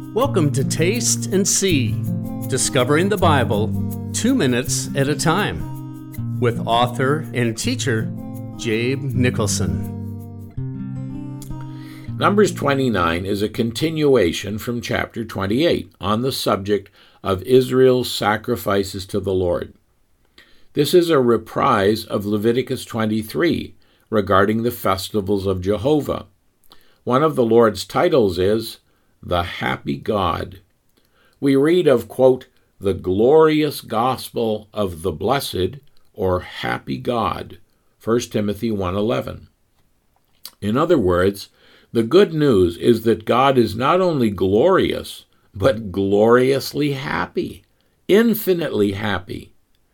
Welcome to Taste and See, discovering the Bible 2 minutes at a time, with author and teacher Jabe Nicholson. Numbers 29 is a continuation from chapter 28 on the subject of Israel's sacrifices to the Lord. This is a reprise of Leviticus 23 regarding the festivals of Jehovah. One of the Lord's titles is the Happy God. We read of, quote, the glorious gospel of the blessed, or happy God, 1 Timothy 1:11. In other words, the good news is that God is not only glorious, but gloriously happy, infinitely happy.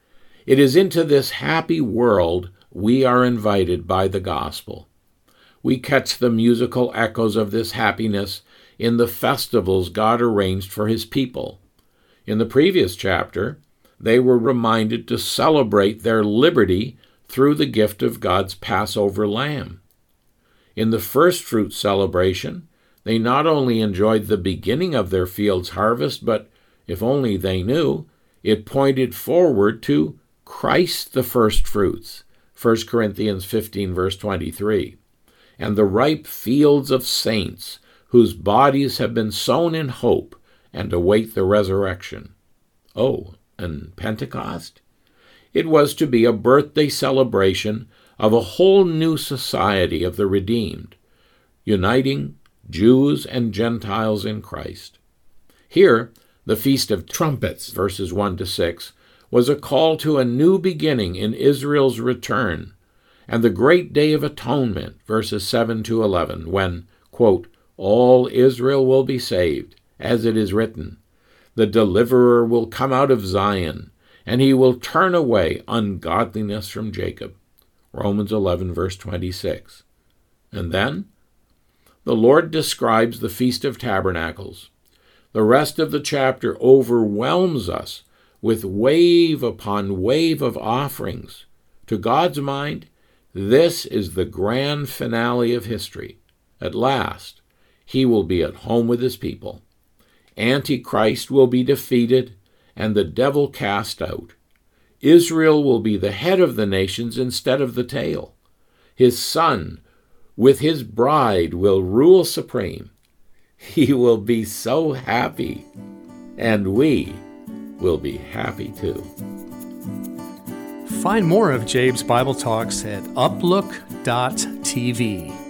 It is into this happy world we are invited by the gospel. We catch the musical echoes of this happiness in the festivals God arranged for his people. In the previous chapter, they were reminded to celebrate their liberty through the gift of God's Passover lamb. In the first fruit celebration, they not only enjoyed the beginning of their field's harvest, but, if only they knew, it pointed forward to Christ the first fruits, 1 Corinthians 15, verse 23, and the ripe fields of saints whose bodies have been sown in hope and await the resurrection. Oh, and Pentecost? It was to be a birthday celebration of a whole new society of the redeemed, uniting Jews and Gentiles in Christ. Here, the Feast of Trumpets, verses 1-6, was a call to a new beginning in Israel's return, and the great day of atonement, verses 7-11, when, quote, all Israel will be saved, as it is written, the deliverer will come out of Zion, and he will turn away ungodliness from Jacob. Romans 11, verse 26. And then, the Lord describes the Feast of Tabernacles. The rest of the chapter overwhelms us with wave upon wave of offerings. To God's mind, this is the grand finale of history. At last, he will be at home with his people. Antichrist will be defeated and the devil cast out. Israel will be the head of the nations instead of the tail. His son, with his bride, will rule supreme. He will be so happy, and we will be happy too. Find more of Jabe's Bible Talks at uplook.tv.